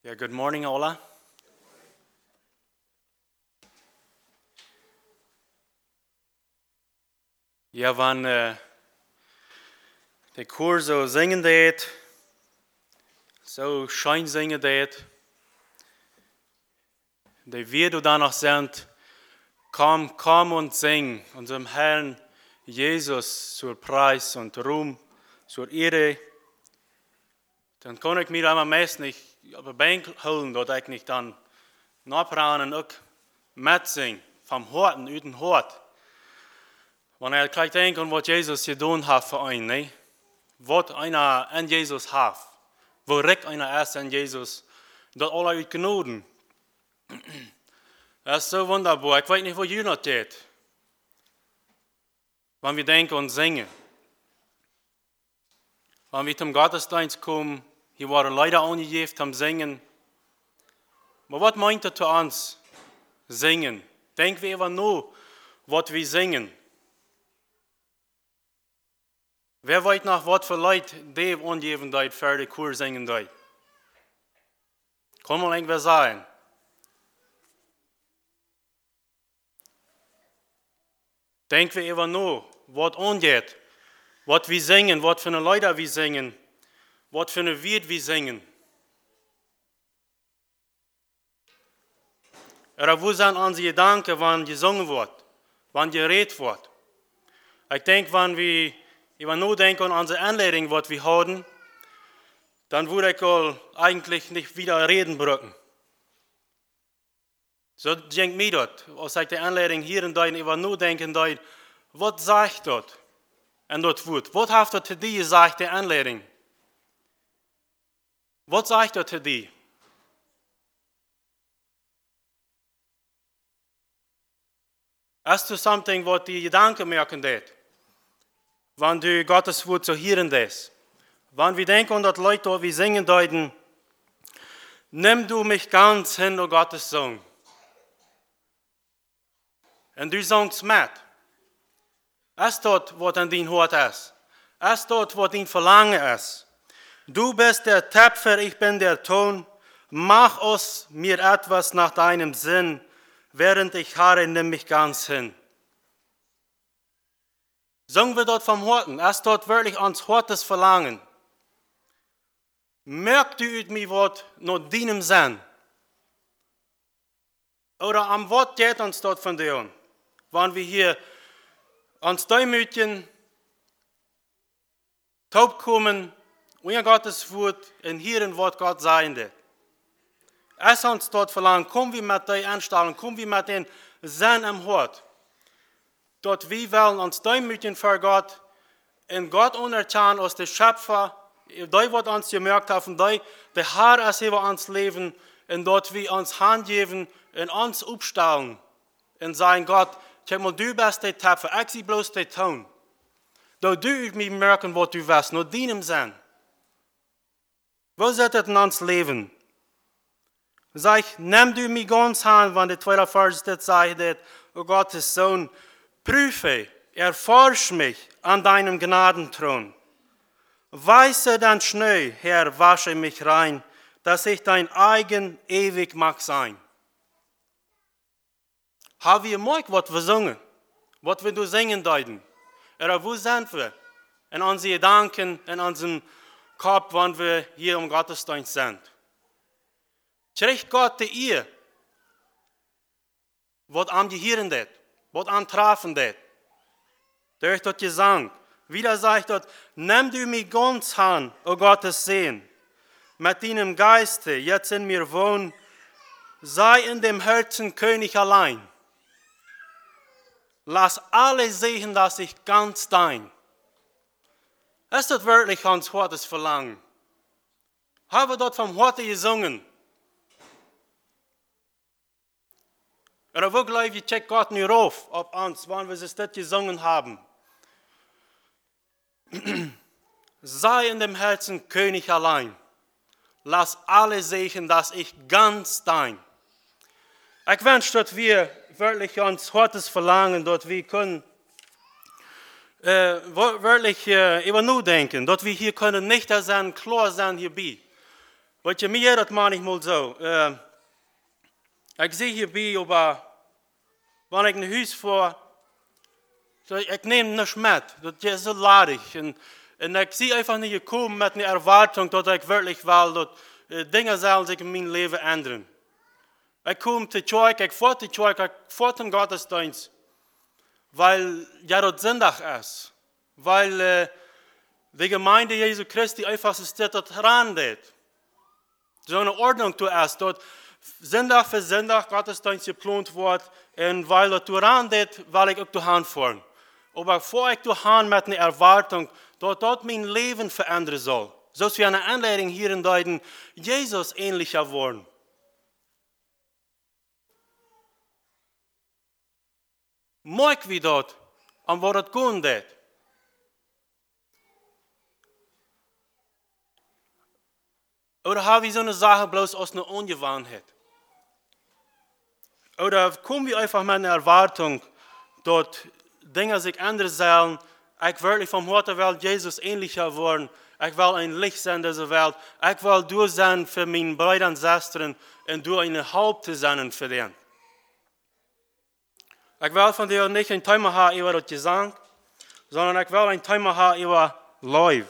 Yeah, good morning, Ola. Ja, wenn der Chor so singen deed, so schön singen deed, die wir du danach sind, komm und sing unserem Herrn Jesus zur Preis und Ruhm, zur Ehre, dann kann ich mir am meisten nicht auf die Bank holen, dass ich nicht dann nachpraten und auch mitsingen, vom Horten, über den Hort. Wenn er gleich denkt an, was Jesus getan hat für einen, ne? Was einer an Jesus hat, wo recht einer ist an Jesus, das alle uit Gnoden. Das ist so wunderbar. Ich weiß nicht, wo ihr noch geht, wenn wir denken und singen. Wenn wir zum Gottesdienst kommen, hier waren leider angegeben am Singen. Aber was meint er zu uns? Singen. Denken wir immer nur, was wir singen. Wer weiß noch, was für Leute die angeben dort für den Chor singen dort? Kann man irgendwer sagen? Denken wir immer nur, was angeht, was wir singen, was für eine Leute wir singen, was für eine Lied wir singen. Oder wo sind unsere Gedanken, wenn gesungen wird, wenn geredet wird? Ich denke, wenn wir nur denken an unsere Anleitung, was wir haben, dann würde ich eigentlich nicht wieder reden brücken. So denkt mir das, als ich die Anleitung hier in Deutschland nur denken, was sagt das? Und das Wort, was hat das zu dir gesagt, die Anleitung? Was sagt das zu dir? Hast du something, was die Gedanken merken det? Wenn du Gottes Wort so hören das. Wenn wir denken an das Leute, die wir singen deuten, nimm du mich ganz hin, o Gottes Sohn. Und du singst mit. Ist das, was an dein Hort ist? Ist das, was dein Verlangen ist? Du bist der Töpfer, ich bin der Ton. Mach aus mir etwas nach deinem Sinn. Während ich harre, nimm mich ganz hin. Singen wir dort vom Horten? Ist dort wirklich ans Hortes Verlangen? Merkt du ut mir was nach deinem Sinn? Oder am Wort geht uns dort von dir? Wenn wir hier ans Däumütchen taub kommen, und Gottes Wort und hören, was Gott sagt. Es uns dort verlangen, kommen wir mit der Einstellung, kommen wir mit den Sinn im Hort. Dort wir wollen uns Däumütchen für Gott und Gott untertan als der Schöpfer, die wird uns gemerkt haben, der Herr ist über uns leben und dort wir uns Hand geben und uns aufstellen und sagen, Gott, schau mal, du bist der Töpfer, ich sie bloß der Ton. Da du mir merken, was du willst, nur deinem Sinn. Wo ist das in uns Leben? Sag ich, nimm du mich ganz an, wenn der zweite Vers das sagt, o Gottes Sohn, prüfe, erforsch mich an deinem Gnadenthron. Weiße dein Schnee, Herr, wasche mich rein, dass ich dein eigen ewig mag sein. Haben wir gemerkt, was wir singen? Was wir du singen deuten? Oder wo sind wir? In unseren Gedanken, in unserem Kopf, wenn wir hier im Gottesdienst sind. Kriegt Gott die Ehe, was am Gehirn det, was am Trafen det. Durch das Gesang. Wieder sagt dort, nimm du mich ganz an, o Gottes Sehen. Mit deinem Geiste jetzt in mir wohn, sei in dem Herzen König allein. Lass alle sehen, dass ich ganz dein. Ist das wirklich uns Wortes Verlangen? Haben wir dort vom Worte gesungen? Oder wo gleich wir checkt Gott nicht auf uns, wenn wir das gesungen haben? Sei in dem Herzen König allein. Lass alle sehen, dass ich ganz dein. Ich wünsche, dass wir wirklich uns Wortes verlangen, dass wir können wirklich über nur denken, dass wir hier können nicht sein, klar sein hierbei. Weet je, mir dat manchmal so. Ik zie hierbij, aber wanneer ik een huis voor, so, ik neem niks met. Dat is zo ladig. En ik zie einfach niet komen met een erwartung, dat ik werkelijk wel dat dingen zullen zich in mijn leven ändern. Ik kom te kerk, ik voort de kerk, ik voort een godsdienst, weil ja dat zondag is. Weil de gemeinde Jesu Christi einfach so steht, dat herandeed. So eine Ordnung zu ist, dat zondag für zondag godsdienst geplant wordt, en weil dat herandeed, will ich auch dahin fahren. Aber vor ich dahin mit einer Erwartung, dass dort mein Leben verändern soll. So wie eine Anleitung hier in Deutschen, Jesus ähnlicher worden. Mag wie dort, an wo das gehen wird. Oder haben wir so eine Sache bloß aus einer Ungewohnheit? Oder kommen wir einfach mit einer Erwartung, dass Dinge sich ändern sollen, ich wirklich vom heute Welt Jesus ähnlicher worden, ich will ein Licht sein in dieser Welt, ich will du sein für meine Brüder und Schwestern und du eine Haupt sein für den. Ich will von dir nicht ein Thema haben über das Gesang, sondern ich will ein Thema haben über Liebe.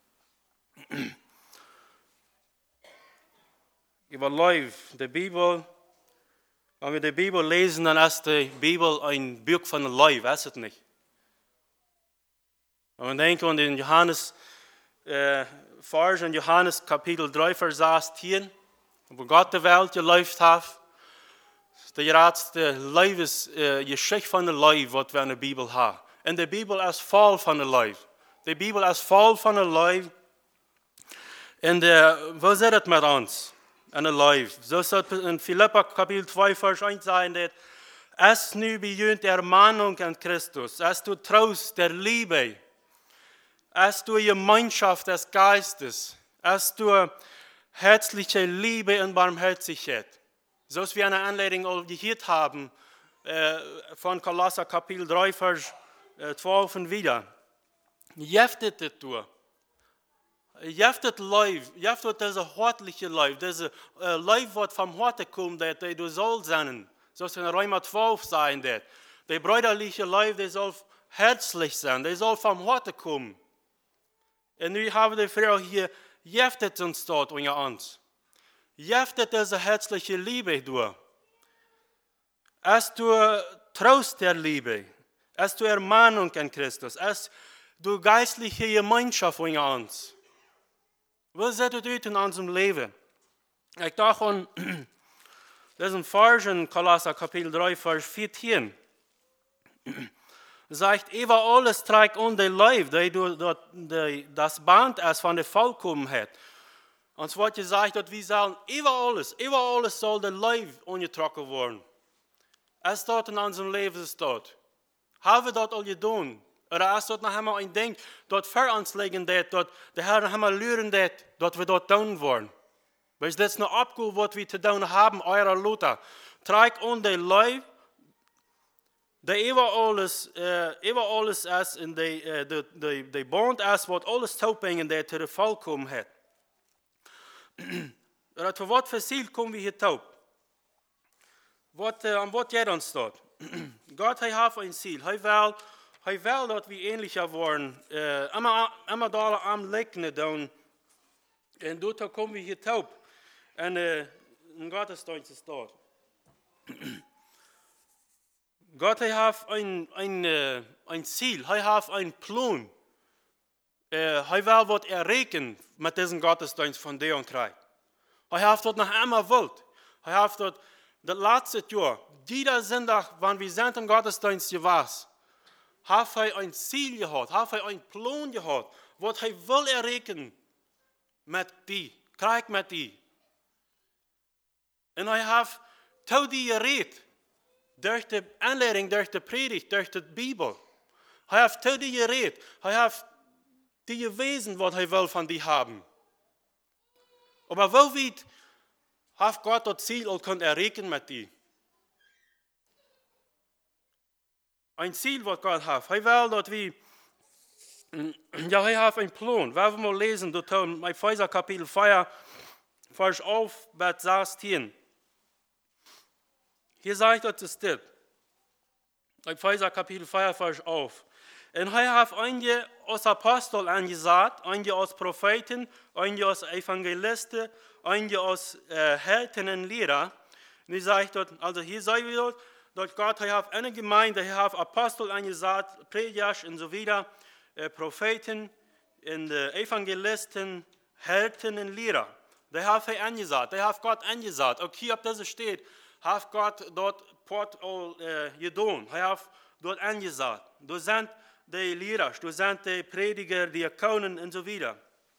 Über Liebe, die Bibel. Wenn wir die Bibel lesen, dann ist die Bibel ein Buch von der Liebe, ist es nicht? Wenn wir denken an den Johannes, Vers in Johannes Kapitel 3, Vers 10, wo Gott die Welt geliebt hat, die Lebensgeschichte von der Liebe, was wir in der Bibel haben. Und die Bibel ist voll von der Liebe. Die Bibel ist voll von der Liebe. Und was ist das mit uns? En een life. Zo staat in Philippa kapitel 2 vers 1 zijn dat es nu bejunt der Ermahnung an Christus, es du Trost der Liebe, es du Gemeinschaft des Geistes, es du herzliche Liebe und Barmherzigkeit. So wie wir eine Anleitung auch gehört haben von Kolosser kapitel 3 vers 12 und wieder. Jeftet es durch. Jeftet Leib, jeftet diese hartliche Leib, diese Leib, was vom Harte kommt, dat du soll sein, so in Römer 12 sein, dat der brüderliche Leib, der soll herzlich sein, der soll vom Harte kommen. Und nu haben die Frau hier, jeftet uns dort unter uns. Jeftet diese herzliche Liebe durch. Es du Trost der Liebe, es du Ermahnung an Christus, es du geistliche Gemeinschaft unter uns. Was sieht das aus in unserem Leben? Ich dachte an diesen Vers in Kolosser Kapitel 3, Vers 14. Sagt, über alles trägt und der Leib, das Band ist von der Vollkommenheit. Und es wird gesagt, dass wir sagen, über alles soll der Leib ungetrocknet werden. Es steht in unserem Leben, es steht. Haben wir das all getan? Oder ist das noch einmal ein Ding, das für uns liegen wird, dass der Herr noch einmal lernen wird, dass wir das tun wollen. Weil das ist noch abgeholt, was wir zu tun haben, eurer Luther. Trägt und der Leib, der über alles ist, und der Band ist, was alles taubringen, der zu der Vollkommenheit. Oder für was für Ziel kommen wir hier taub? Was geht uns dort? Gott hat ein Ziel. Er will, dass wir ähnlicher werden. Immer da am Lecken tun. Und dort kommen wir hier taub. Und ein Gottesdienst ist dort. Gott hat ein Ziel. Er hat einen Plan. Er will was erreichen mit diesem Gottesdienst von dir und Kreis. Er hat das noch einmal gewollt. Er hat das letzte Jahr, jeder Sonntag, wenn wir sind im Gottesdienst gewesen, hat er ein Ziel gehabt, hat er einen Plan gehabt, was er will erreichen mit dir, Krieg mit dir. Und er hat zu dir geredet, durch die Anleitung, durch die Predigt, durch die Bibel. Er hat zu dir geredet, er hat dir gewesen, was er will von dir haben. Aber wo weit hat Gott das Ziel und kann erreichen mit dir? Ein Ziel, was Gott hat. Er will, dass wir, ja, er hat einen Plan. Wenn wir mal lesen, dort in Epheser Kapitel 4, Vers 11, Vers 16. Hier sagt er es dit. Epheser Kapitel 4, Vers 11. En hij heeft einige als apostel aangezaat, einige als profeten, einige als evangelisten, einige als helden en leraar. Nu zegt dat, also hier zeggen we dat God heeft een gemeinde, hij heeft apostel aangezaat, predikers en zo verder, profeten en de evangelisten, helden en leraar. Die heeft hij aangezaat, die heeft God aangezaat. Ook hier op deze stad heeft God dat port al gedaan. Hij heeft dat aangezaat. Dat zijn de leraars, dat zijn de prediker, diakonen en zo verder.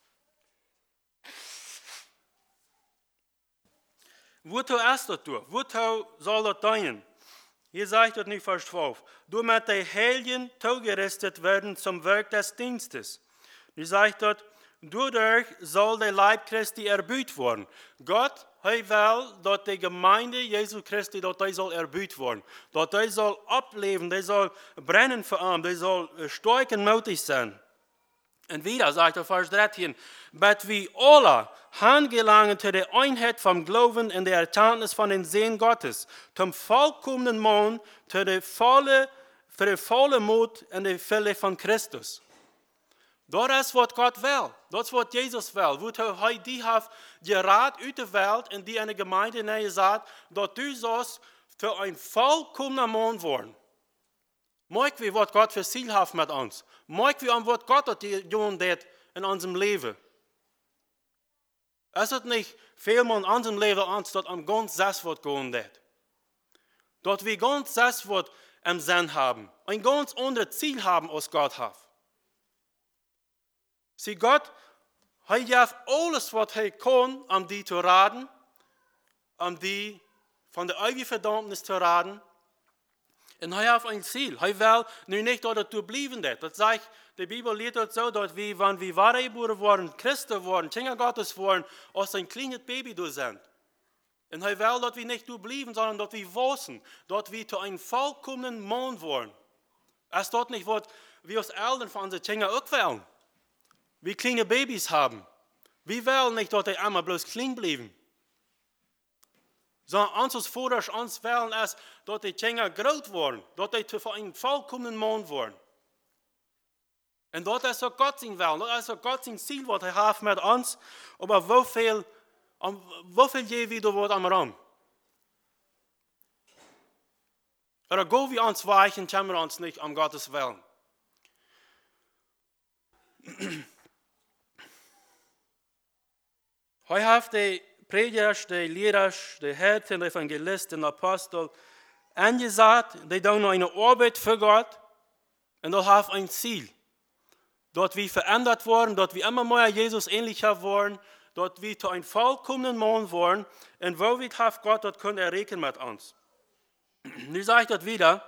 Wozu ist das durch? Wozu soll das dienen? Hier sagt es nu Vers 12. Door met de Heiligen toegerustet werden zum Werk des Dienstes. Nu sagt es, dadurch soll der Leib Christi erblüht worden. Gott will, dat de Gemeinde Jesu Christi, dat die soll erblüht worden. Dat die soll ableben, die soll brennen für ihn, die soll stark und mutig sein. Und wieder sagt er Vers 13, bet wie alle angelangen zu der Einheit vom Glauben und der Erkenntnis von den Sehen Gottes, zum vollkommenen Mann, für den vollen Mut und der Fülle von Christus. Das ist, was Gott will. Das ist, was Jesus will. Wo er die hat geraten uit der Welt und die in der Gemeinde näher sagt, dass du sollst für ein vollkommener Mann werden. Mag wir, was Gott für Ziel hat mit uns. Mag wir, was Gott tun hat in unserem Leben. Es ist nicht viel mehr in unserem Leben uns, dass am ganz das, was gehen hat. Dass wir ganz das, was im Sinn haben. Ein ganz anderes Ziel haben, als Gott hat. Sie Gott, er hat alles, was er kann, um die zu raten, um die von der ewigen Verdammnis zu raten. Und er hat ein Ziel. Er will nu nicht, dass du bleiben wird. Das sagt, die Bibel lehrt das so, dass wir, wenn wir wahre geboren worden, Christen worden, Kinder Gottes worden, als ein kleines Baby du sind. Und er will, dass wir nicht du bleiben, sondern dass wir wachsen, dass wir zu einem vollkommenen Mann werden. Es ist dort nicht, was wir als Eltern von unseren Kindern auch wollen. Wir kleine Babys haben. Wir wollen nicht, dass die einmal bloß klein bleiben. Sondern uns als Vater, uns wollen es, dass die Kinder groß werden, dass die zu einem vollkommenen Mann werden. Und das ist so Gott sein Willen, das ist so Gott sein Ziel, was er hat mit uns. Aber wieviel je wieder wird am Raum? Oder go wir uns weichen, können wir uns nicht um Gottes Willen. Hij heeft de predikers, de leraars, de Helden, de evangelisten, de apostel aangezaat. Die doen een arbeid voor God. En dat heeft een Ziel. Dat we veranderd worden, dat we immer mehr Jesus ähnlicher worden. Dat we zu einem vollkommenen Mann worden. Und wo wir haben Gott, das kann er rekenen mit uns. Nu sage ich das wieder.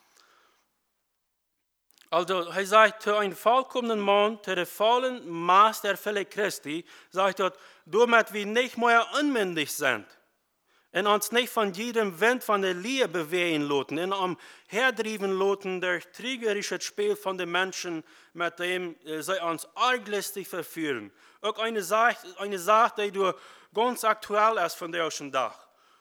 Also, er sagt, zu einem vollkommenen Mann, zu der vollen Maß der Fülle Christi, sagt er, damit wir nicht mehr unmündig sind und uns nicht von jedem Wind von der Liebe bewegen lassen und umherdrieben lassen durch trügerisches Spiel von den Menschen, mit dem sie uns arglistig verführen. Auch eine Sache, die ganz aktuell ist von der heutigen Tag.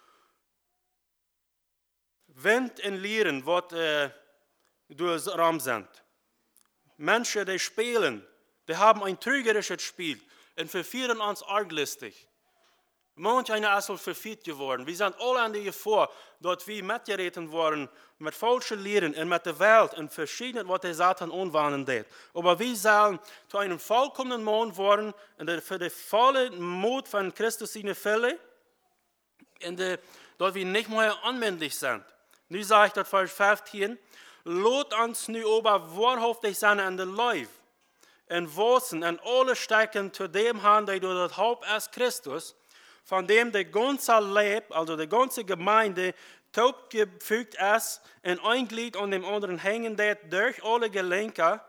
Wind und Lieren, was durch den Raum sind. Menschen, die spielen, die haben ein trügerisches Spiel und verführen uns arglistig. Manche ist verführt geworden. Wir sind alle an die Gefahr, dass wir mitgeritten worden mit falschen Lehren und mit der Welt und verschiedenen, was der Satan anwenden wird. Aber wir sollen zu einem vollkommenen Mann werden und für den vollen Mut von Christus seine Fülle und dass wir nicht mehr unmündig sind. Nu sage ich das Vers 15. Lot uns nu aber wahrhaftig sein an der Leib und wachsen und alle stecken zu dem Herrn, der durch das Haupt ist Christus, von dem der ganze Leib, also die ganze Gemeinde, zusammengefügt ist und ein Glied an dem anderen hängen wird durch alle Gelenke,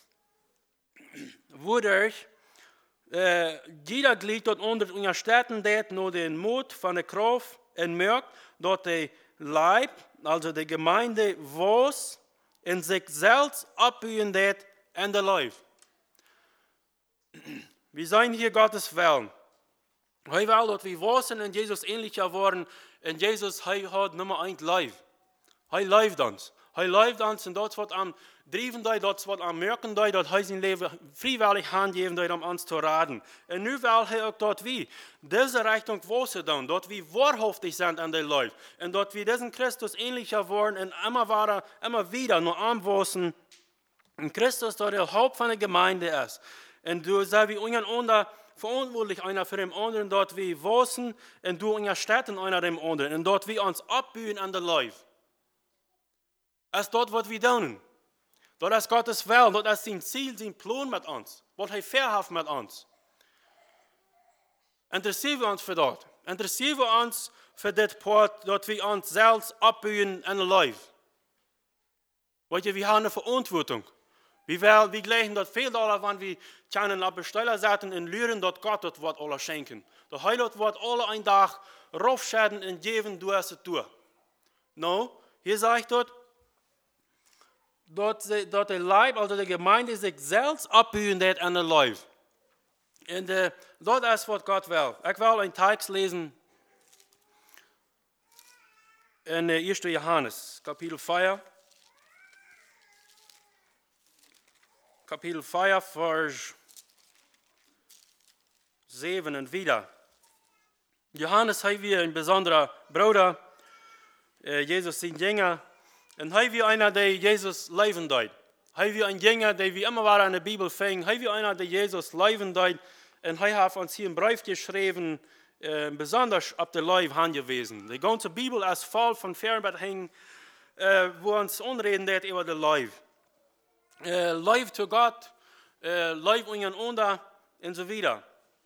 wodurch jeder Glied dort unter unterstützen wird, nur den Mut von der Kraft und merkt, dass der Leib, also die Gemeinde, was in sich selbst abbauen wird in der Leib. Wir sind hier Gottes Willen. Hij wil dat we wassen en Jesus ähnlicher worden. En Jesus, hij hat nummer 1 lief. Hij leeft ons. Hij leeft ons en dat wat aan drijven deed, dat wat aan merken deed, dat hij zijn leven vrijwillig aangeven deed om ons te raden. En nu wil hij ook dat we deze richting wassen doen, dat we waarhaftig zijn aan de leef. En dat we diesen Christus ähnlicher worden en immer wieder nur aanwassen. En Christus, dat het Haupt van de gemeinde is. En du zijn we ondereinander verantwortlich einer für den anderen, dat we wassen en du unterstützen einer dem anderen. En dat we ons opbouwen aan de leef. Is dat wat we doen. Dat is Gottes wil, dat is zijn ziel, zijn plan met ons. Wat hij verhaft met ons. Interesseren we ons voor dat. Interesseren we ons voor dit part, dat we ons zelfs opbouwen aan de leef. Want we hebben een verantwoording. We gleichen dat veel daarvan we kunnen op bestellen zetten en leren dat God dat wordt alles schenken. Dat hij dat wordt alle een dag raufschäden en geven door ze toe. Nou, hier zegt dat de Leib, also de gemeinde, zich zelfs opbouwen deed aan de Leib. En dat is wat God wil. Ik wil een tekst lezen in 1. Johannes, kapitel 4. Kapitel 4, vers 7 en wieder. Johannes heeft weer een bijzondere broeder, Jesus zijn Jünger. En hij was einer, die Jesus leven deed. Hij was een Jünger, die we immer waren in de Bibel vingen. Hij was einer, die Jesus leven deed. En hij heeft ons hier een brief geschreven, besonders op de Leib aangewezen. De ganze Bibel is vol van Verbettingen, wo ons onreden deed over de Leib. Leib zu Gott, Leib untereinander und so weiter.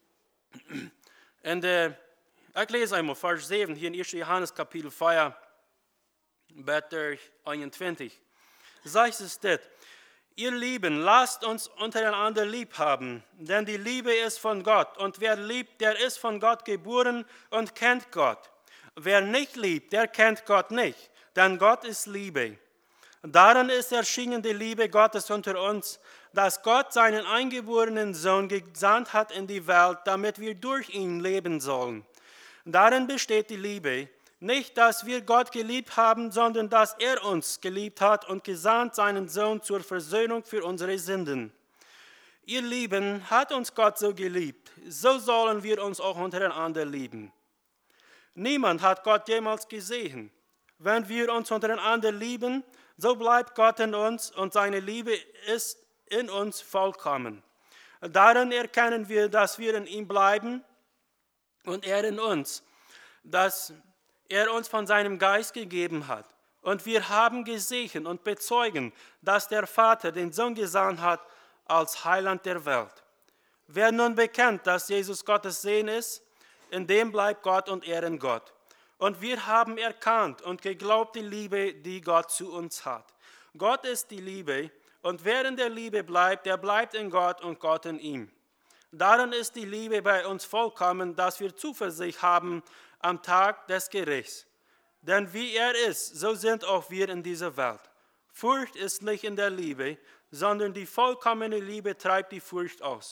Und ich lese einmal Vers 7 hier in 1. Johannes Kapitel 4, Vers 21. Sagt es dit: Ihr Lieben, lasst uns untereinander lieb haben, denn die Liebe ist von Gott. Und wer liebt, der ist von Gott geboren und kennt Gott. Wer nicht liebt, der kennt Gott nicht, denn Gott ist Liebe. Daran ist erschienen die Liebe Gottes unter uns, dass Gott seinen eingeborenen Sohn gesandt hat in die Welt, damit wir durch ihn leben sollen. Darin besteht die Liebe, nicht, dass wir Gott geliebt haben, sondern dass er uns geliebt hat und gesandt seinen Sohn zur Versöhnung für unsere Sünden. Ihr Lieben, hat uns Gott so geliebt, so sollen wir uns auch untereinander lieben. Niemand hat Gott jemals gesehen. Wenn wir uns untereinander lieben, so bleibt Gott in uns und seine Liebe ist in uns vollkommen. Daran erkennen wir, dass wir in ihm bleiben und er in uns, dass er uns von seinem Geist gegeben hat. Und wir haben gesehen und bezeugen, dass der Vater den Sohn gesandt hat als Heiland der Welt. Wer nun bekennt, dass Jesus Gottes Sohn ist, in dem bleibt Gott und er in Gott. Und wir haben erkannt und geglaubt die Liebe, die Gott zu uns hat. Gott ist die Liebe, und wer in der Liebe bleibt, der bleibt in Gott und Gott in ihm. Darin ist die Liebe bei uns vollkommen, dass wir Zuversicht haben am Tag des Gerichts. Denn wie er ist, so sind auch wir in dieser Welt. Furcht ist nicht in der Liebe, sondern die vollkommene Liebe treibt die Furcht aus.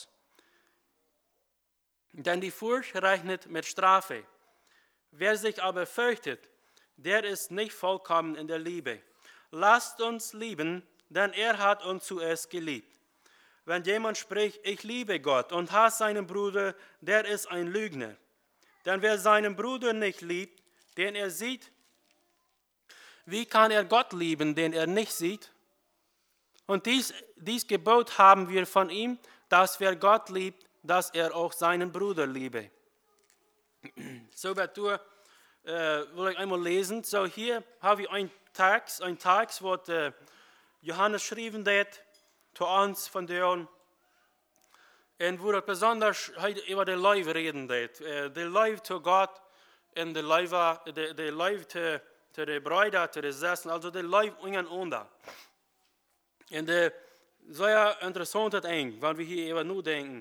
Denn die Furcht rechnet mit Strafe. Wer sich aber fürchtet, der ist nicht vollkommen in der Liebe. Lasst uns lieben, denn er hat uns zuerst geliebt. Wenn jemand spricht, ich liebe Gott und hasst seinen Bruder, der ist ein Lügner. Denn wer seinen Bruder nicht liebt, den er sieht, wie kann er Gott lieben, den er nicht sieht? Und dies Gebot haben wir von ihm, dass wer Gott liebt, dass er auch seinen Bruder liebe. So dazu will ich einmal lesen. So hier habe ich ein Text, was Johannes schrieben hat, zu uns von denen, und wo er besonders über die Leib reden hat. Die Leib zu Gott und die Leib zu den Brüdern, zu den Schwestern, also die Leib untereinander. Und sehr interessant ist eng, wenn wir hier über nur denken.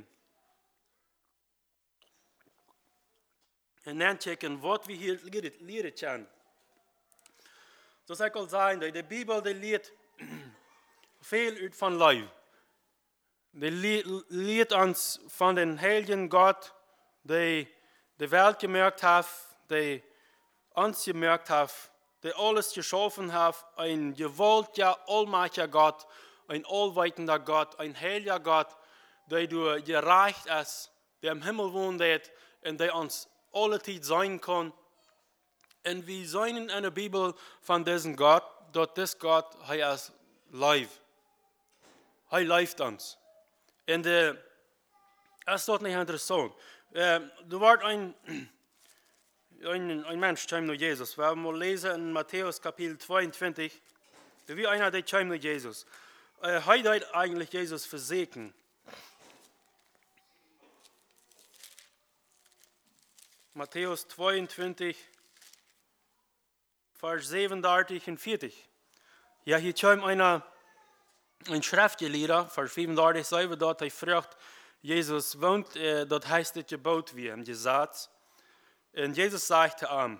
En dan checken wat we hier leren kunnen. Zoals ik al zei, de Bijbel leert veel uit van leven. Die leert ons van den Heiligen Gott, die die Welt gemerkt hat, die uns gemerkt hat, die alles geschaffen hat, ein gewaltiger, allmächtiger Gott, ein allweitender Gott, ein heiliger Gott, der du gereicht ist, der im Himmel wohnt und der uns alle Zeit sein kann. Und wir sehen in der Bibel von diesem Gott, dass dieser Gott, er ist live. Er lebt uns. Und das ist dort nicht interessant. Du warst ein Mensch, der nur Jesus. Wir haben mal lesen in Matthäus Kapitel 22, wie einer, der nur Jesus. Er hat eigentlich Jesus versegnet. Matthäus 22, Vers 37 und 40. Ja, hier kommt ein Schriftgelehrter, Vers 35, selber dort, er fragt, Jesus wohnt, dort heißt es Gebot wie im Gesetz. Und Jesus sagte ihm,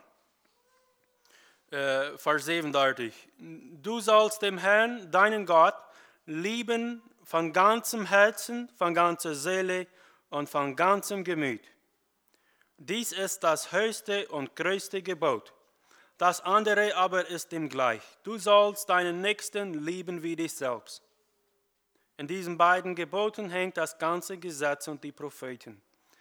Vers 37, du sollst dem Herrn, deinen Gott, lieben von ganzem Herzen, von ganzer Seele und von ganzem Gemüt. Dies ist das höchste und größte Gebot. Das andere aber ist ihm gleich. Du sollst deinen Nächsten lieben wie dich selbst. In diesen beiden Geboten hängt das ganze Gesetz und die Propheten.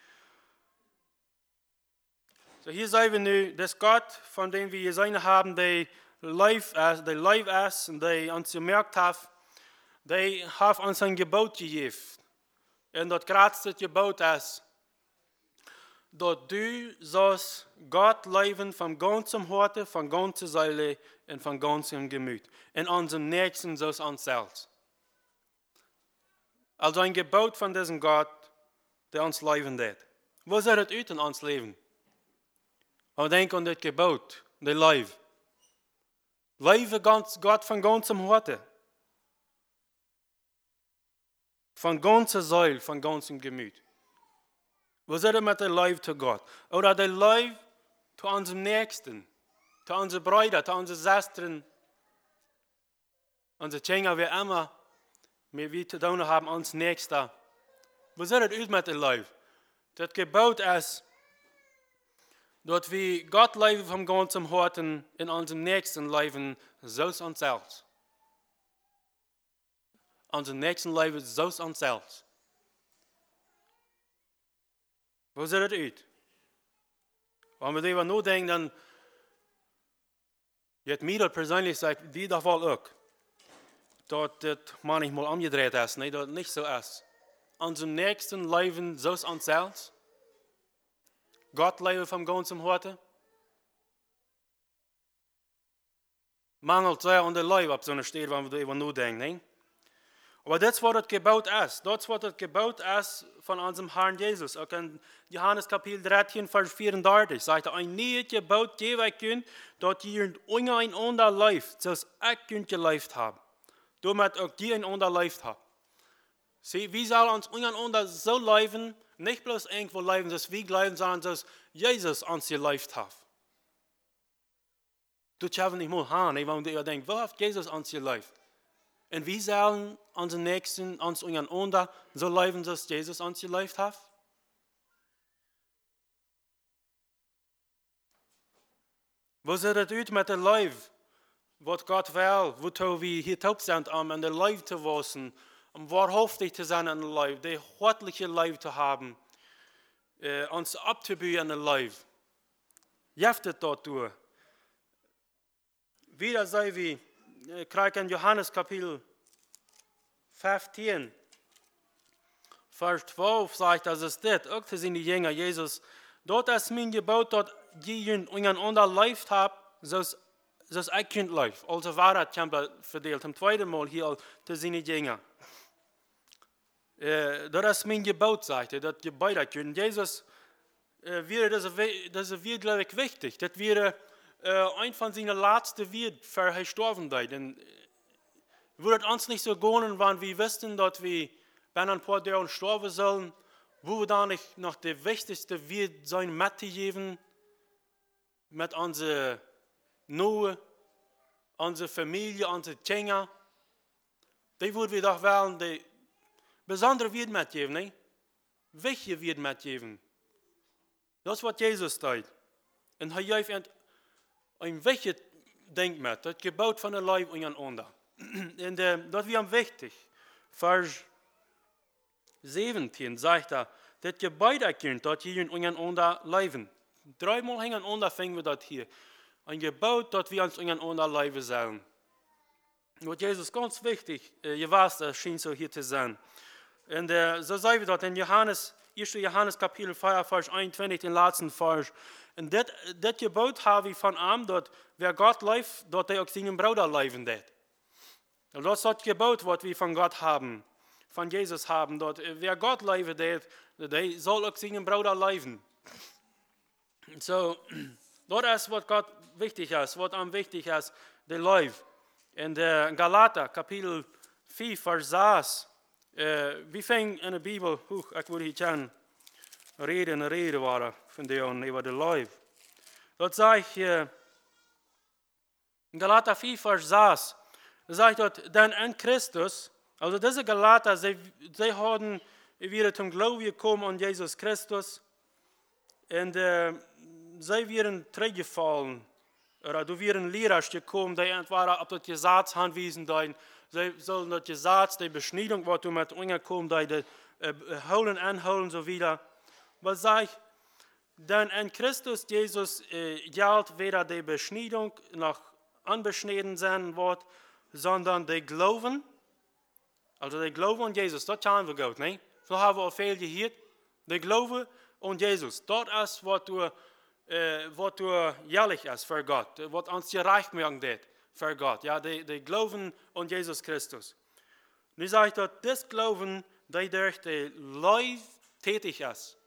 So hier sehen wir nun, dass Gott, von dem wir gesehen haben, der live ist und der uns gemerkt hat, der hat uns ein Gebot gegeben. Und das größte Gebot ist, dass du sollst Gott lieben von ganzem Herzen, von ganzer Seele und von ganzem Gemüt. Und unserem Nächsten sollst uns selbst. Also ein Gebot von diesem Gott, der uns lieben wird. Wo soll das in uns leben? Und denk an das Gebot, der Liebe. Liebe Gott von ganzem Herzen. Von ganzer Seele, von ganzem Gemüt. Was ist mit der Liebe zu Gott? Oder der Liebe zu unserem Nächsten, zu unseren Brüdern, zu unseren Schwestern, unsere Kinder, wie immer wir zu tun haben, uns Nächster. Was ist das mit der Liebe? Das Gebot ist, dass wir Gott lieben vom ganzen Herzen in unserem Nächsten leben, so uns selbst. Unseren Nächsten leben, so uns selbst. Wo sieht das aus? Wenn wir darüber nachdenken, dann wird mir das persönlich sagt, die doch wohl auch, dass das manchmal umgedreht ist, dass das nicht so ist. Unseren Nächsten leben so uns selbst. Gott leben vom ganzen Herzen. Mangelt sehr an der Liebe, ob so eine steht, wenn wir darüber nachdenken. Ne? Aber das, was das Gebot ist, das, was das Gebot ist von unserem Herrn Jesus. Auch in Johannes Kapitel 13, Vers 34 sagt er, ein neues Gebot gebe ich euch, dass ihr einander lebt, zoals ich euch gelebt habe. Damit auch ihr einander lebt habt. Sie, wir sollen uns einander so leben, nicht bloß irgendwo leben, dass wir leben, sondern dass Jesus uns gelebt hat. Du schaffst nicht mal an, wenn du denkst, wo hat Jesus uns gelebt? Und wir sollen unseren Nächsten, uns einander so leben, dass Jesus uns gelebt hat? Wo sieht es aus mit der Liebe? Was Gott will, wozu wir hier taub sind, in der Liebe zu wachsen, wahrhaftig zu sein in der Liebe, die göttliche Liebe zu haben, uns abzubauen in der Liebe. Jeftet dort durch. Wieder sei wie, krieg in Johannes Kapitel 15, Vers 12 sagt, das ist das, auch zu seinen Jünger Jesus, dort ist mein Gebot, dass ihr einander lebt habt, so ich könnt lebt. Also war das Tempel verdelt, zum zweiten Mal hier zu seinen Jünger. Das ist mein Gebot, sagt er, dass ihr beide könnt. Jesus, das ist wirklich wichtig, das wäre ein von seinen letzten Worten für gestorben ist. Und würde uns nicht so gehen, wenn wir wüssten, dass wir wenn ein paar Jahren sterben sollen, wo wir dann nicht noch der wichtigste wird sein mitzugeben mit unserer Noe, unserer Familie, unseren Kinder. Die würden wir doch wollen, die besondere wird mitgeben, nicht? Welche wird mitgeben? Das ist, was Jesus tut. Und er heeft een wichtig ding met, dat gebouwd van een lijf ondereinander. En dat is wichtig. Vers 17 zegt dat je beide kunt, dat je ondereinander leven. 3 Mal hintereinander fingen wir das hier. Ein Gebot, dat wir uns untereinander leven sollen. Wat Jesus ganz wichtig, je weiß, das schien so hier zu sein. Und so sagen wir das in 1. Johannes Kapitel 4, Vers 21, den letzten Vers. Und das Gebot habe ich von ihm, dass wer Gott lebt, dass er auch seinen Bruder leben wird. Und das ist das Gebot, was wir von Gott haben, von Jesus haben, dass wer Gott leben wird, der soll auch seinen Bruder leben. So, das ist, was Gott wichtig ist, was am wichtig ist, der Leib. In Galater, Kapitel 4, Vers 6, wir fangen in der Bibel, ich würde hier reden waren von dir über den Leib. Dort sagt hier, in Galater 4, Vers 6, sagt dort, denn in Christus, also diese Galater, sie haben wieder zum Glauben gekommen an Jesus Christus und sie werden teruggefallen. Oder du wären Lehrers gekommen, die entweder auf das Gesetz anwiesen, sie sollen das Gesetz, die Beschneidung, was du mit umgekommen, die holen, anholen, so wieder. Was sag ich? Denn in Christus Jesus gilt weder die Beschneidung noch unbeschnitten sein wird, sondern die Glauben, also die Glauben an Jesus, das haben wir gut, ne? So haben wir auch viel gehört. Die Glauben an Jesus, das ist, was du jährlich ist für Gott, was uns gereicht machen wird für Gott. Ja, die Glauben an Jesus Christus. Nu sage ich dort, das Glauben, der durch die Leib tätig ist.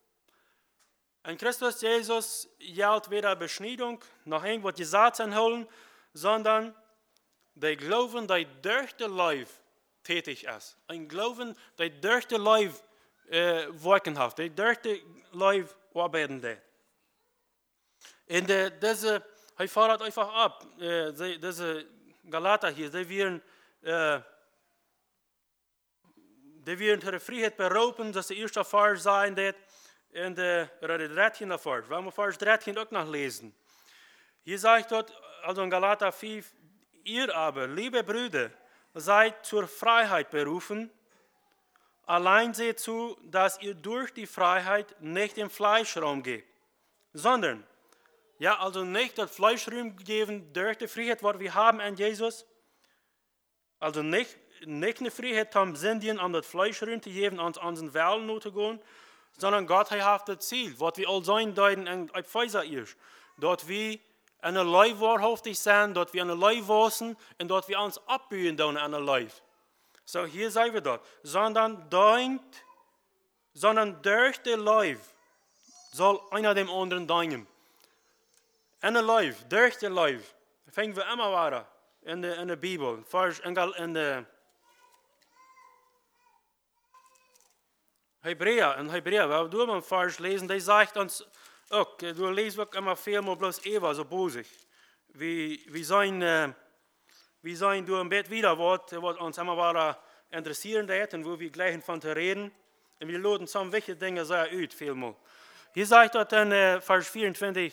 In Christus Jesus gilt weder Beschneidung noch irgendwas Gesetz anholen, sondern der Glauben, der durch die Leib tätig ist. Ein Glauben, der durch die Leib wirken hat, der durch die Leib arbeiten wird. Und diese, ich fahre einfach ab, diese Galater hier, die werden zur Freiheit berauben, das ist der erste Vers sein wird, und der 13. Vers. Wollen wir Vers 13 auch noch lesen? Hier sagt dort, also in Galater 4, ihr aber, liebe Brüder, seid zur Freiheit berufen, allein seht zu, dass ihr durch die Freiheit nicht im Fleischraum geht, sondern ja, also nicht das Fleischraum geben durch die Freiheit, was wir haben an Jesus. Also nicht eine Freiheit haben Sinn, um das Fleischraum zu geben, uns unseren Wellen nur zu gehen, sondern Gott hat das Ziel, was wir all sein deuten in Epheser ist. Dort wir an der Leib wahrhaftig sind, dort wir an der Leib wissen und dort wir uns abbühen an der Leib. So, hier sagen wir dort, sondern durch die Leib soll einer dem anderen dienen. In der Leib, durch die Leib, fangen wir immer weiter in der Bibel. In der Hebräer, wenn du mal Vers lesen, der sagt uns, okay, du liest auch immer viel mal bloß Eva so bosig. Wie sein du im Bett wieder, was uns immer weiter interessieren wird und wo wir gleich von zu reden. Und wir laden so wichtige Dinge sehr aus, vielmal. Hier sagt dort in Vers 24,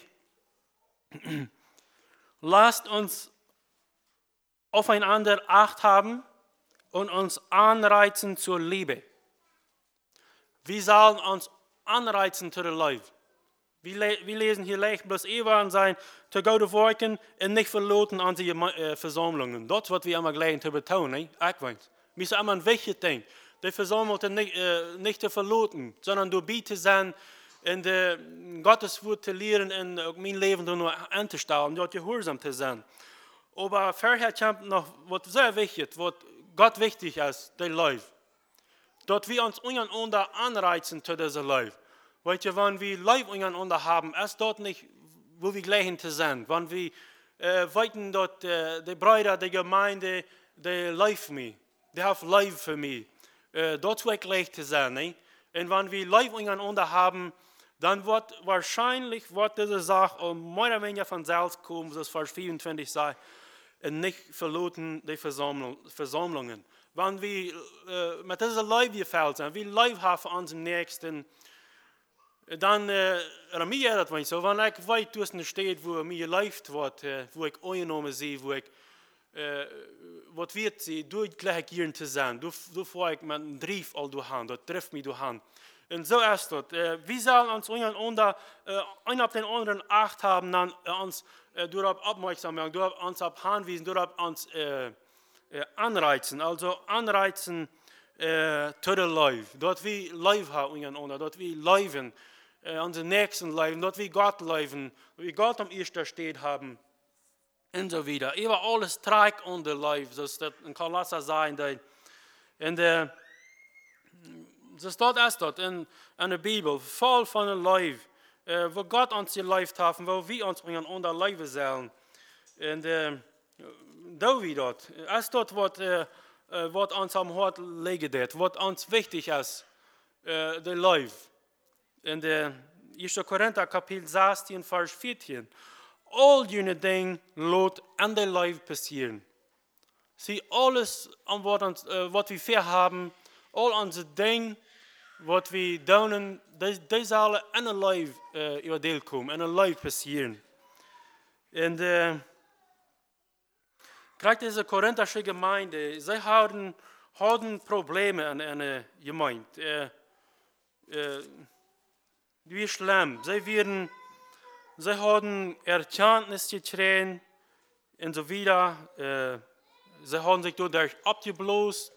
lasst uns aufeinander Acht haben und uns anreizen zur Liebe. Wir sollen uns anreizen zu der Liebe. Wir lesen hier leicht bloß Eva und sein, zu Gott worken und nicht verloten an die Versammlungen. Das ist, was wir immer gleich zu betonen. Wir müssen immer ein wichtiges Ding. Die Versammlung nicht zu verloten, sondern du bietest sein, in Gottes Wort zu lehren und mein Leben nur anzustellen, dort gehorsam zu sein. Aber vorher kommt noch was sehr wichtig, was Gott wichtig ist, der Leib. Dort wir uns untereinander anreizen zu dieser Leib. Weißt du, wenn wir Leib untereinander haben, ist dort nicht, wo wir gleich zu sein. Wenn wir weiten dort die Brüder, die Gemeinde, die Leib mir, die haben Leib für mich. Dort will ich gleich zu sein. Ne? Und wenn wir Leib untereinander haben, dann wird wahrscheinlich diese Sache mehr oder weniger von selbst kommen, das Vers 24 sagt, und nicht verloten die Versammlungen. Wenn wir mit dieser Leib gefällt sind, wir Leib haben für unseren Nächsten, Dan mir dat wel zo, want ik weet tussen de stad wo mir leeft wordt, wo ik ongenomen zie, wo ik wat wird sie durch gleich hier zu sein. Du vor ich mit einem Brief all durch das trifft mich durch. Und so ist das. Wir sollen uns untereinander einen auf den anderen Acht haben, dann uns darauf aufmerksam machen, darauf uns auf hinweisen, darauf uns anreizen. Also anreizen to the life. Dort wir live haben untereinander, dort wir leben, unsere Nächsten leben, dort wir Gott leben, wie Gott am ersten steht haben. En zo wieder. Even alles trägt onder life, zoals dat in Kolosser zijn. En zo staat es dat in de Bijbel, vol van een life, waar God ons geleefd heeft, waar we ons onder leven zullen. En doen we dat. Es dat wat ons am hart liggen deed, wat ons wichtig is, de life. In de 1. Korinther kapitel 16, vers 14. Al jene dingen laat aan de leven passeren. Zie, alles wat we ver hebben, al onze dingen, wat we doen, die zullen aan de leven über deel komen, aan de leven passeren. En krijgt deze Korinthische gemeinde, zij hadden problemen in de gemeinde. Wie schlimm, zij hadden Erkenntnis gekregen en zo wieder. Zij hadden zich dadurch abgeblost.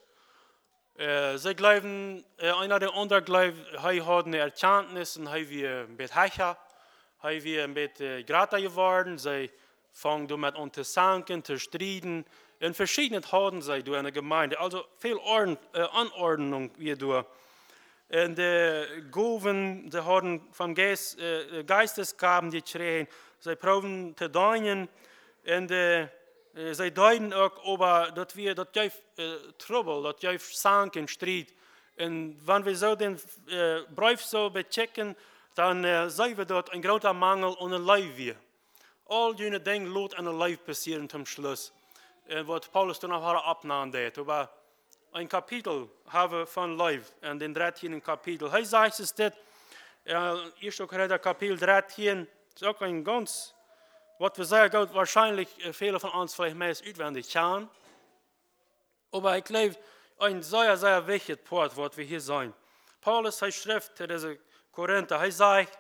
Zij geloven, einer der anderen geloven, hij had een Erkenntnis en hij weer een beetje hecher. Hij weer een beetje grater geworden. Zij fangen met ons te zanken, te strijden. En verschiedene hadden zij door in de gemeinde. Also veel Anordnung weer door. En de Goven, ze hadden van Geistesgaben gekregen. Zij probeerden te dienen. En zij duiden ook over dat we dat juist trouble, dat juist zanken, strijd. En wanneer we zo den brief zo bechecken, dan zijn we dat een groter mangel aan een lijf weer. Al die dingen laat aan een lijf passeren zum Schluss. En wat Paulus dan nog haar opnam deed. Aber een kapitel hebben van lijf. En den 13e kapitel. Hij zegt es dit. 1. Korinther kapitel 13. Is ook een ganz, wat we zeggen, waarschijnlijk vele van ons vielleicht meest uitwendig gaan. Aber ik geloof, een zeer, zeer wichtig Part, wat we hier zijn. Paulus, hij schrijft te deze Korinther, hij zegt,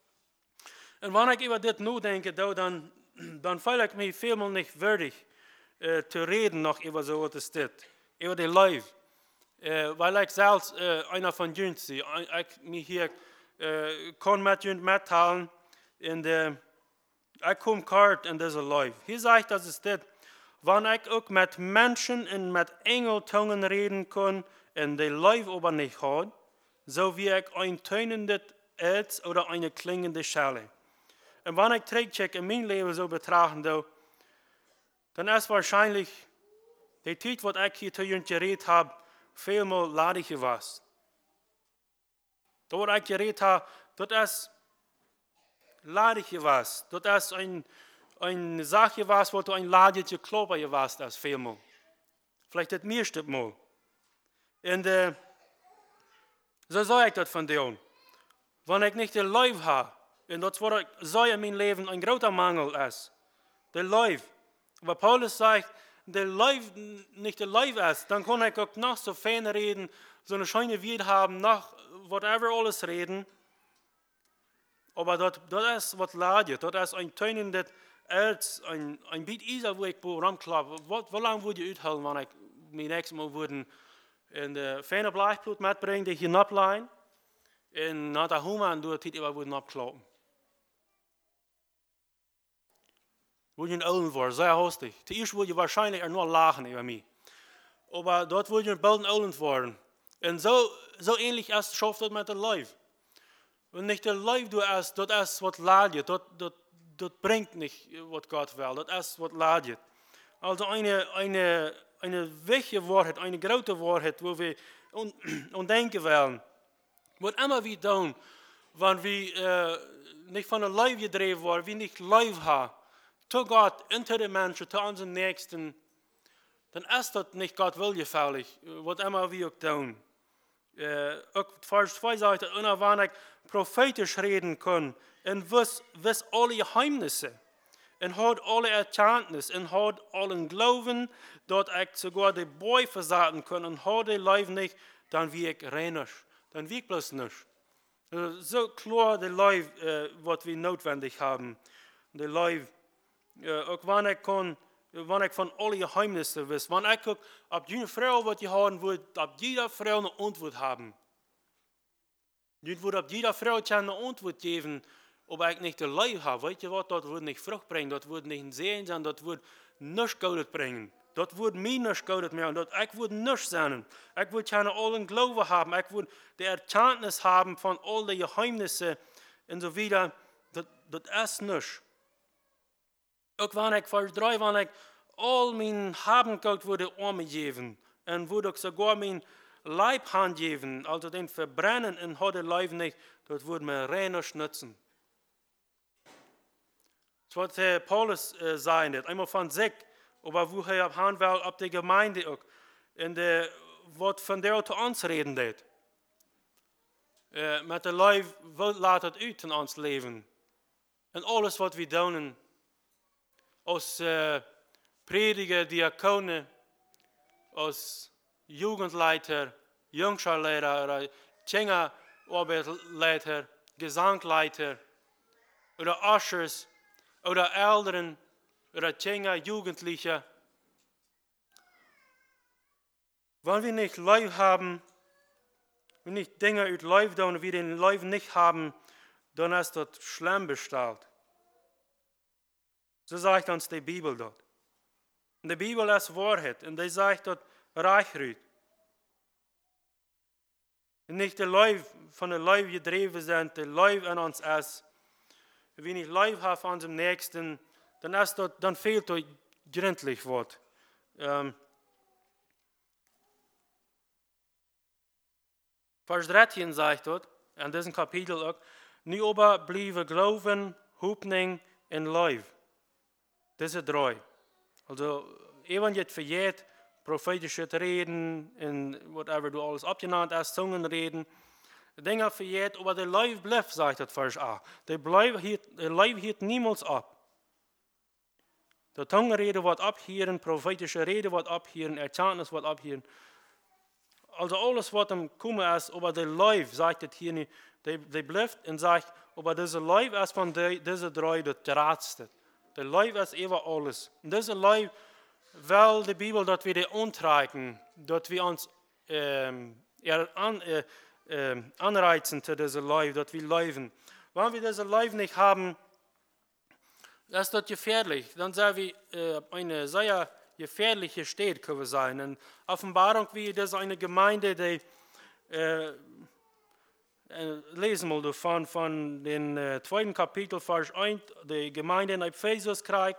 en wanneer ik over dit nu denk, dan voel ik me vielmaal niet würdig te reden nog over zo wat is dit. Over de life. Weil ik zelfs einer van jullie zie. Ik me hier kon met jullie mettalen. En ik kom kort in deze life. Hier zegt dat is dit. Wanneer ik ook met mensen en met engeltongen reden kon en de life aber niet had, zo wie ik een tönende Erz oder eine klingende Schelle. En wanneer ik terugcheck in mijn leven zo betrachten doe, dan is waarschijnlijk de tijd wat ik hier te jullie gereed heb, veelmaal ladig geweest. Dat wat ik gereed heb, dat is ladig geweest. Dat is een zaak geweest, wat een ladetje kloppen geweest is, veelmaal. Vielleicht het meeste mal. En zo zou ik dat van doen. Wanneer ik niet de life heb, en dat wat ik zei in mijn leven een groter mangel is. De life. Wat Paulus zegt, de life niet de life is, dan kan ik ook nog zo fijn reden, zo'n schöne Welt haben, nog whatever alles reden. Aber dat is wat laat, dat is een tuinende Erz, een beetje isa, wo ik ramklap. Hoe lang moet je uithouden, wanneer ik mijn nächste Mal worden in de fijne blijfbloed metbrengen, die je naplein. En na de huma en door het tijd worden opkloppen. Wil je een oude worden, zeer hostig. Ten eerste wil je waarschijnlijk er nog lachen over mij. Maar dat wil je een bald oude worden. En zo ähnlich is schafft dat met de life. En niet de life dat is wat laat je. Dat brengt niet wat God wil. Dat is wat laat je. Also een wichtige waarheid, een grote waarheid, waar we ontdenken willen. Wat immer we doen, wanneer we niet van de life gedreven worden, we niet life hebben, to God, into de mensen, to onze nächsten, dan is dat niet God wilgefällig, wat immer we ook doen. Ook Vers 2 sagt, und wann ich prophetisch reden kann, und wiss alle Geheimnisse, und hat alle Erkenntnis, und hat allen Glauben, dass ich sogar die Boy versagen kann, und hat die Leib nicht, dann wie ich reinisch, dann wie ich bloß nicht. So klar die Leib, was wir notwendig haben. Die Leib, auch wenn ich von allen Geheimnissen weiß, wenn ich gucke, ob jede Frau, was die haben wird, ob jede Frau eine Antwort haben. Nicht wird ob jede Frau eine Antwort geben, ob ich nicht die Leib habe. Weißt du was, das wird nicht Frucht bringen, das wird nicht ein Sehen sein, das wird nichts Gutes bringen. Das wird mir nichts Gutes mehr. Und ich würde nichts sein. Ich würde keine allen Glauben haben. Ich würde die Erkenntnis haben von all den Geheimnissen und so weiter. Das ist nichts. Auch wenn ich Vers 3, wenn ich all mein Habengeld würde Arme geben und würde ich sogar mein Leib handgeben, also den verbrennen und hat der Leib nicht, das würde mir reiner nützen. Das wird Paulus sagen, einmal von sich, aber wo er haben will, ab der Gemeinde auch, und was von der zu uns reden wird. Mit der Leib laat het uit in ons leven. En alles wat we doen, als prediger, diakonen, als Jugendleiter, Jungscharlehrer, Tjengerarbeitsleiter, Gesangleiter oder Ushers oder Älteren oder Tjenger, Jugendliche. Wenn wir nicht Leib haben, wenn nicht Dinge uit Leib tun, wir den Leib nicht haben, dann ist das schlimm bestellt. So sagt uns die Bibel dort. Und die Bibel ist Wahrheit. Und die sagt dort Reichruht. Und nicht der Leib von der Leib gedreven sind, der Leib in uns ist. Wenn ich Leib habe von unserem Nächsten, dann fehlt euch gründlich was. Vers 13 sagt dort, in diesem Kapitel auch, nu aber blijven Glauben, Hoffnung und Leib. Diese drei. Also, even je vergeet, prophetische Reden und whatever du alles abgenannt hast, Zungenreden, Dinge vergeet, aber der Leib bleibt, sagt das Vers 8. Der Leib hielt niemals ab. Der Zungenrede wird abhören, prophetische Rede wird abhören, Erkenntnis wird abhören. Also alles, was am Kommen ist, aber der Leib, sagt es hier nicht, der bleibt und sagt, aber dieser Leib ist von diesen drei das Drahtste. Der Leib ist eben alles. Und dieser Leib will die Bibel, dass wir die antragen, dass wir uns anreizen zu diesem Leib, dass wir leben. Wenn wir diesen Leib nicht haben, ist das gefährlich. Dann sind wir eine sehr gefährliche Stadt, können wir sein. In Offenbarung, wie das eine Gemeinde, die lesen wir von den 2. Kapitel, Vers 1, die Gemeinde in Ephesus kriegt.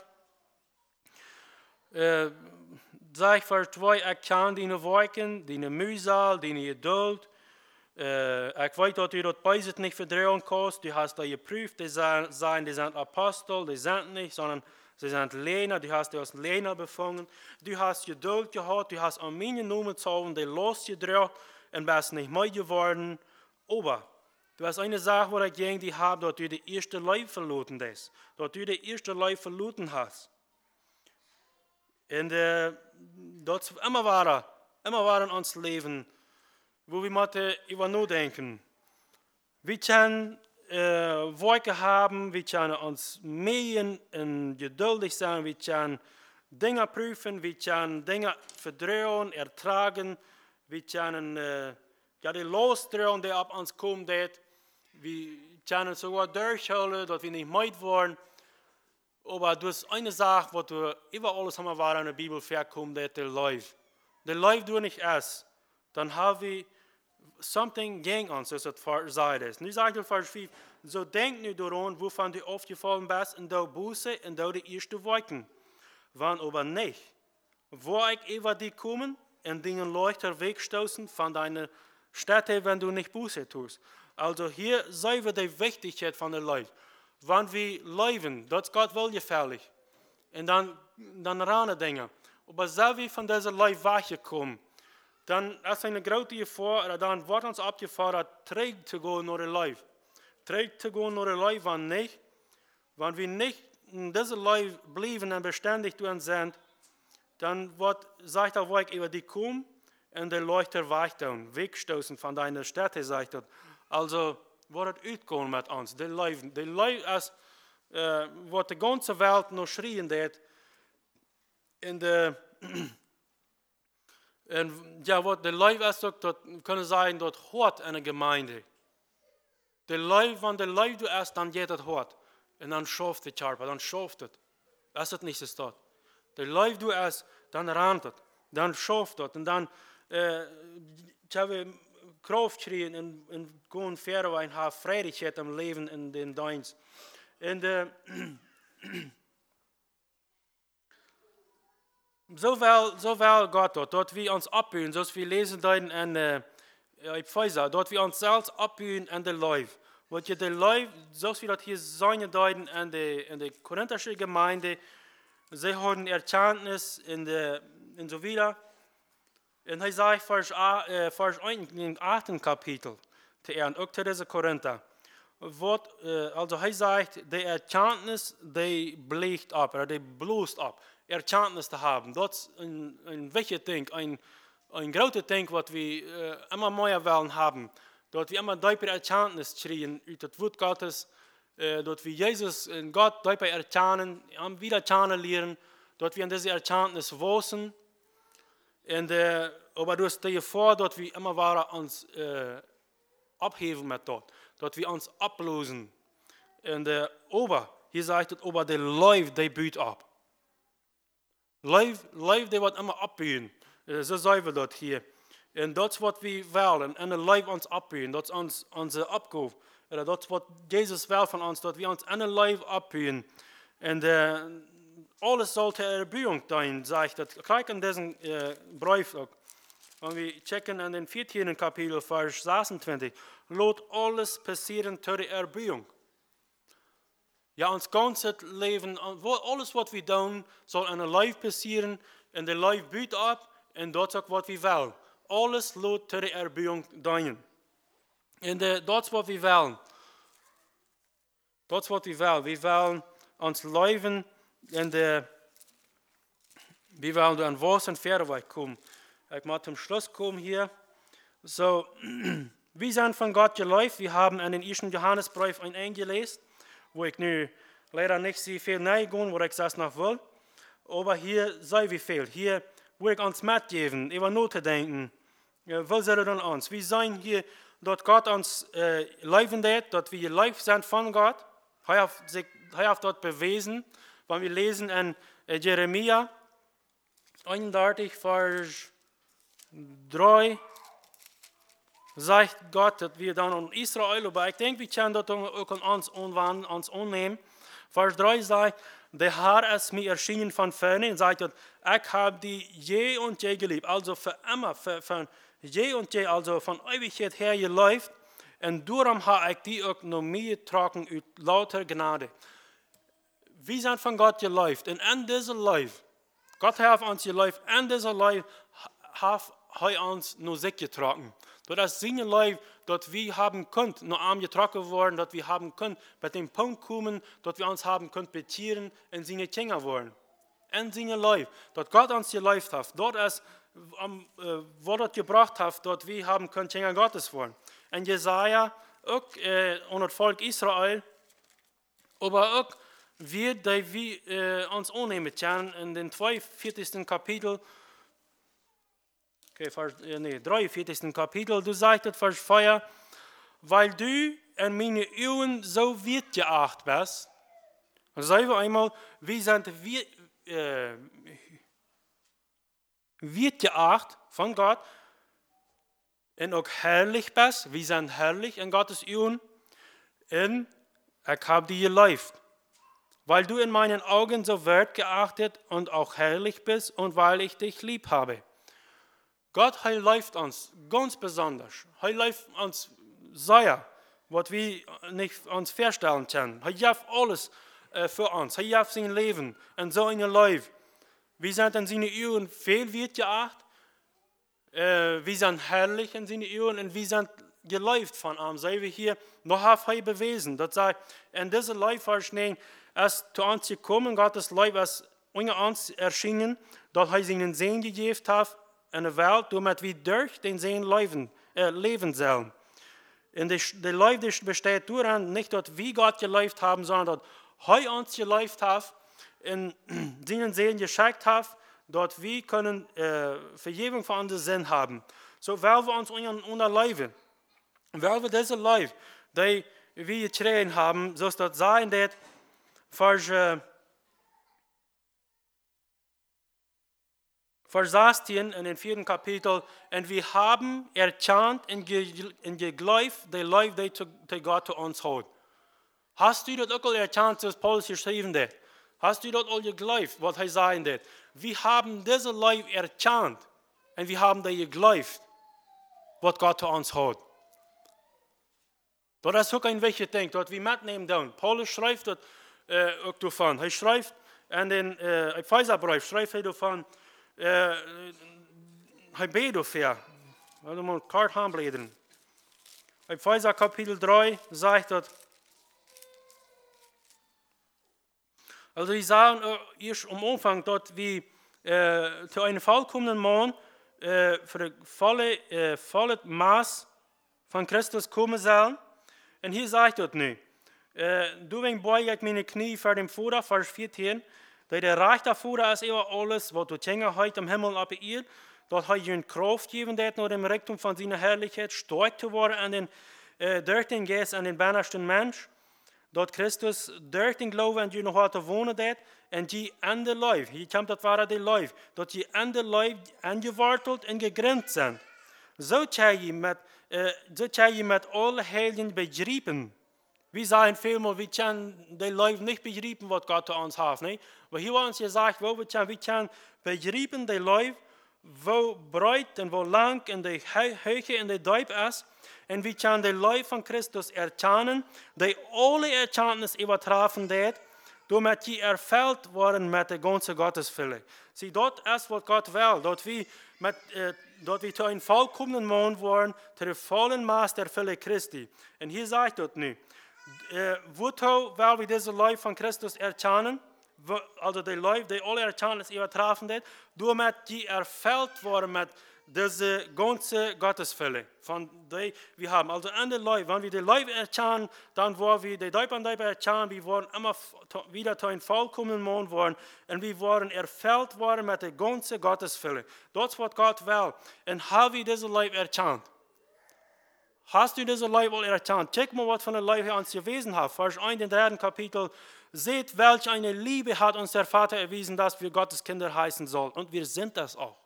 Sagt Vers 2, ich kann deine Werken, deine Mühsal, deine Geduld. Ich weiß, dass du das beides nicht verdrehen kannst. Du hast da geprüft, die sind Apostel, die sind nicht, sondern sie sind Lehner, du hast die als Lehner befangen. Du hast Geduld gehabt, du hast an meine Nummer gezogen, die losgedreht und bist nicht mehr geworden. Aber du hast eine Sache, wo ich gegen dich habe, dass du die erste Leib verloren hast. Dass du die erste Leib verloren hast. Und das ist immer wahr in uns Leben, wo wir mal über nachdenken. Wir können Werke haben, wir können uns mähen und geduldig sein, wir können Dinge prüfen, wir können Dinge verdrehen, ertragen, wir können die losdrehen, die auf uns kommen, wir können sogar durchholen, dass wir nicht müde werden. Aber das ist eine Sache, was wir über alles haben wir in der Bibel vorkommt, der Leib. Der Leib du nicht erst, dann haben wir something gegen uns, als het sagt ist. Nu sagt er Vers 5, so denk nu daran, wovon du aufgefallen bist, und du Buße, und du die erste Wolken. Wann aber nicht, wo ich über dich kommen, und den Leuchter wegstoßen von deiner Städte, wenn du nicht Buße tust. Also hier sehen wir die Wichtigkeit von der Leib. Wenn wir leben, das ist Gott wohlgefällig. Und dann rane Dinge. Aber so wie von dieser Leib weggekommen, dann ist eine große Gefahr, oder dann wird uns abgefordert, träg zu gehen nach dem Leben. Träg zu gehen nach dem Leben, wenn wir nicht in diesem Leben bleiben und beständig drin sind, dann sagt er, wo ich über die komme, und der Leuchter wegstoßen von deiner Städte, sagt er. Also, wird es uitgehen mit uns. Der Leben ist, wat de ganze Welt nog schreien deed. En wat de Leib is ook, dat kunnen zeggen, dat hoort in een gemeinde. Wanneer de Leib du ist, dann geht het hoort. En dan schaft het Charpa, dan schaft het. Is het niet zo? De Leib du ist, dann rannt het. Dan schaft het. En dan hebben Kraft schreien en gewoon verder en have vrijheid im Leben in den Dienst. En zowel Gott dat we ons opbouwen, zoals we lezen dan in Epheser, dat we ons zelfs opbouwen in de Leib. Want je de Leib, zoals we dat hier zijn dan in de Korinthische gemeinde, zij hadden Erkenntnis in so wieder. En hij zegt vers 1 in het 8. kapitel, ook te deze Korinther. Also hij zegt, de Erkenntnis, die bleekt op, oder die bloßt op. Erkenntnis te hebben. Dat is een wichtig ding, een grote ding wat we immer meer willen hebben. Dat we immer dieper Erkenntnis schreien uit het woord Gottes. Dat we Jezus en Gott dieper erkennen, wieder kennen leren. Dat we in deze Erkenntnis wosen. Aber du stel je voor dat we immer weer ons opheven met dat. Dat we ons oplosen. En hier zegt het, over de Leib, die buurt op. Leib, die wordt immer opbouwen. Zo zeggen we dat hier. En dat is wat we willen. En de Leib ons opbouwen. Dat is onze opgave. Dat is wat Jezus wil van ons. Dat we ons in de Leib opbouwen. En alles zal ter Erbauung sein, zegt het. Kijk in deze brief ook. En we checken in den 14. kapitel, vers 26. Laat alles passieren ter Erbauung. Ja, ons ganze leven, alles wat we doen, zal in een Leib passieren. En de Leib buurt op. En dat is ook wat we willen. Alles laat ter Erbauung dienen. En dat is wat we willen. Dat is wat we willen. We willen ons leven en we willen aan was en verder komen. Ik moet zum Schluss komen hier. So, wir sind von Gott geläuft. Wir haben in den 1. Johannesbrief eingelesen, wo ich nu leider nicht so viel neigehen, wo ich das noch will. Aber hier sei wie viel. Hier will ich uns mitgeben, über Note denken. Was soll dann uns? Wir sind hier, dass Gott uns leben lässt, dass wir live sind von Gott. Er hat dort bewiesen, wenn wir lesen in Jeremia 31, Vers 3, sagt Gott, dass wir dann in Israel, aber ich denke, wir können das auch an uns annehmen. Vers 3 sagt, der Herr ist mir erschienen von ferne und sagt, ich habe die je und je geliebt, also für immer, von je und je, also von Ewigkeit her geliebt. Und darum habe ich die auch noch mehr getragen aus lauter Gnade. Wir sind von Gott geliebt und in dieser Life, Gott hat uns geliebt, in dieser Life hat er uns noch sich getragen. Das ist seine Life, dass wir haben können, noch arm getragen worden, dass wir haben können, bei dem Punkt kommen, dass wir uns haben können betieren und seine Kinder worden. In seine Life, dass Gott uns geliebt hat. Dort ist, wo das gebracht hat, dass wir haben können Kinder Gottes worden. Und Jesaja, auch unter Volk Israel, aber auch wir, die wir uns annehmen können, in den 42. Kapitel, 43. Kapitel, du sagst Vers 4, weil du in meine Augen so wertgeacht bist. Und sagen wir einmal, wir sind wertgeacht von Gott und auch herrlich bist. Wir sind herrlich in Gottes Augen und ich habe dich geliebt. Weil du in meinen Augen so wertgeachtet und auch herrlich bist und weil ich dich lieb habe. Gott, er liebt uns ganz besonders. Er liebt uns sehr, was wir nicht uns vorstellen können. Er gibt alles für uns. Er gibt sein Leben und so ein Leben. Wir sind in seinen Augen viel wertgeachtet wir sind herrlich in seinen Augen und wir sind geläuft von ihm. Sei wir hier noch auf hij bewiesen. Das sagt, in dieser Leibverschienen, als zu uns gekommen, Gottes Leib, als uns erschienen, dass er seinen Sehen gegeben hat in der Welt, damit wir durch den Sehen leben sollen. Und der Leib besteht daran, nicht, dass wir Gott gelebt haben, sondern dass er uns gelebt hat, in seinen Sehen geschickt hat, dass wir können Vergebung für unsere Sinn haben. So, weil wir uns unterleiben, weil wir diese Leib, die wir getreten haben, so ist das sein, dass Vers 16 in den 4. Kapitel, und wir haben erkannt und geglaubt, der Leib, der Gott zu uns hat. Hast du das auch erkannt, was Paulus geschrieben hat? Hast du das auch geglaubt, was er sagen hat? Wir haben diese Leib erkannt und wir haben das geglaubt, was Gott zu uns hat. Das ist auch ein wichtiges Ding, das wir mitnehmen dürfen. Paulus schreibt das auch davon. Er schreibt in den Epheserbrief, schreibt er davon, hij beet dafür. Also mal kort aanbladeren. Epheser Kapitel 3 sagt dat. Also die sagen erst am Anfang, dass wir zu einem vollkommenen Mann für das volle Maß von Christus kommen sollen. Und hier sagt das nicht. Du beuge ich meine Knie vor dem Vater, Vers 14. Der Reich der Vader ist über alles, was du Dinge heute im Himmel auf ihr, dass er ihnen Kraft geben wird, nach dem Reichtum von seiner Herrlichkeit, stark zu werden durch den Geist an den beinachten Mensch, dass Christus durch den Glauben an die noch heute wohnen wird, und die an der Leib, hier kommt das wahre der Leib, dass die an der Leib angewortelt und gegrinnt sind. So kann je mit allen Heiligen begreifen. Wir sagen vielmal, wir können den Leib nicht begreifen, was Gott zu uns hat. Nicht? Aber hier wird uns gesagt, wir können begreifen den Leib, wo breit und wo lang in der Höhe in der Deib ist. Und wir können den Leib von Christus erkennen, der alle Erkenntnis übertreffen wird, damit die erfüllt worden mit der ganzen Gottesfülle. Sie, dort ist, was Gott will, dort wir zu einem vollkommenen Mann werden, zu dem vollen Maß der Fülle Christi. Und hier sagt dort nicht, wozu, weil wir diese Leib von Christus erkennen, also der Leib, der alle Erkenntnis übertreffen wird, damit die erfüllt worden mit dieser ganzen Gottesfülle, von der wir haben. Also an der Leib, wenn wir den Leib erkennen, dann wollen wir den Leib an Leib erkennen, wir wollen immer wieder zu einem vollkommenen Mann werden und wir wollen erfüllt worden mit der ganzen Gottesfülle. Das ist, was Gott will. Und haben wir diesen Leib erkannt? Hast du diesen Leib wohl erkannt? Check mal, was von der Leib her uns gewesen hat. Vers 1 im 3. Kapitel. Seht, welch eine Liebe hat uns der Vater erwiesen, dass wir Gottes Kinder heißen sollen. Und wir sind das auch.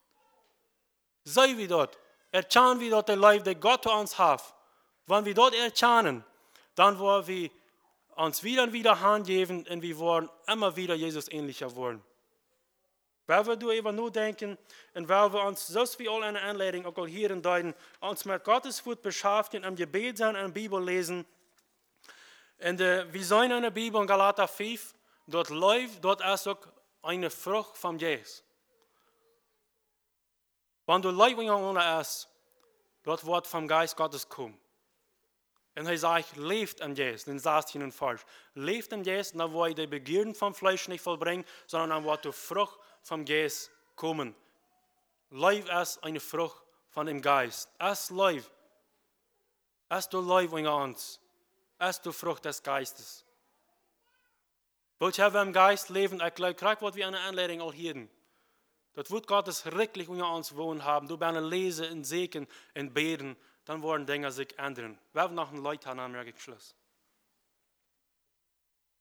Sei wir dort. Erkennen wir dort den Leib, der Gott zu uns hat. Wenn wir dort erkennen, dann wollen wir uns wieder hingeben und wir wollen immer wieder Jesus ähnlicher werden. Weil wir darüber nur denken und weil wir uns, so wie alle eine Anleitung auch hier in Deutschen, uns mit Gottes Wort beschäftigen, am Gebet sein, an der Bibel lesen. Und wir sehen in der Bibel in Galater 5, dort ist auch eine Frucht von Jesus. Wenn du Leib isst, dort wird vom Geist Gottes kommen. Und er sagt, lebt an Jesus, den sagt ihnen falsch. Lebt an Jesus, dann wird die Begierden vom Fleisch nicht vollbringen, sondern dann wird die Frucht vom Geist kommen. Leib ist eine Frucht von dem Geist. Es Leib. Es du Leib in uns. Es du Frucht des Geistes. Wollt ihr im Geist leben? Ich glaube, kriegt was wir eine Anleitung auch hier. Das wird Gottes wirklich unter uns wohnen haben. Du bist lesen, in Segen, in Beten, dann werden Dinge sich ändern. Wir haben noch ein Leid haben, am Schluss.